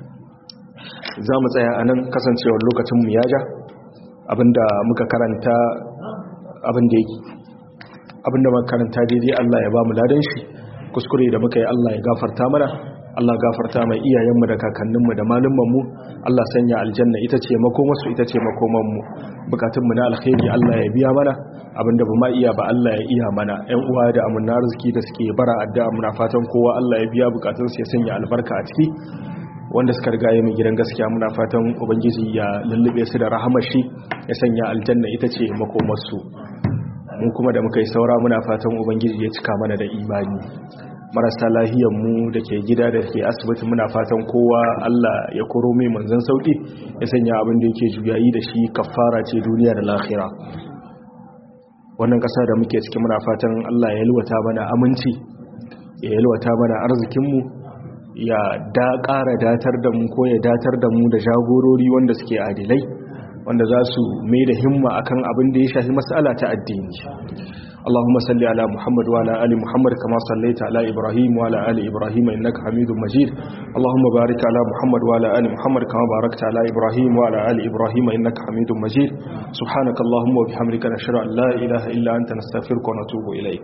S1: Za mu tsaya anan kasancewar lokacin mu ya ja abinda muka karanta abinda yake abinda muka karanta daidai Allah ya ba mu ladan shi, kuskure da muka yi Allah ya gafarta mana. Allah gafarta mai iyayenmu da kakanninmu da malumanmu. Allah sanya aljanna ita ce makomarsu ita ce makomanmu. Bukatunmu na alkhairi Allah ya biya mana, abinda ba ma iya ba Allah ya iya mana. Ƴan uwa da amunna arziki da suke bara addu'a muna fatan kowa Allah ya biya bukatunsu ya sanya albarka a ciki. Wanda suka riga yayin gidan gaskiya muna fatan ubangiji ya lullube su da rahamar shi, ya sanya aljanna ita ce makomarsu. Mu kuma da muka yi saura muna fatan ubangiji ya cika mana da imani. Marasa lahiyanmu da ke gida da ke asibiti muna fatan kowa Allah ya koro mai manzan sauki, ya sanya abin da yake juyayi da shi kafara ce duniya da lahira. Wannan ƙasa da muke ciki muna fatan Allah ya yalwata mana aminci, ya yalwata mana arzikinmu, ya da ƙara datar da mu ko ya datar da mu da jagorori wanda suke adilai, wanda za su mai da himma akan abin da ya shafi mas'ala ta addini. اللهم صل على محمد وعلى آل محمد كما صليت على إبراهيم وعلى آل إبراهيم إنك حميد مجيد. اللهم بارك على محمد وعلى آل محمد كما باركت على إبراهيم وعلى آل إبراهيم إنك حميد مجيد. سبحانك اللهم وبحمدك نشهد أن لا إله إلا أنت نستغفرك ونتوب إليك.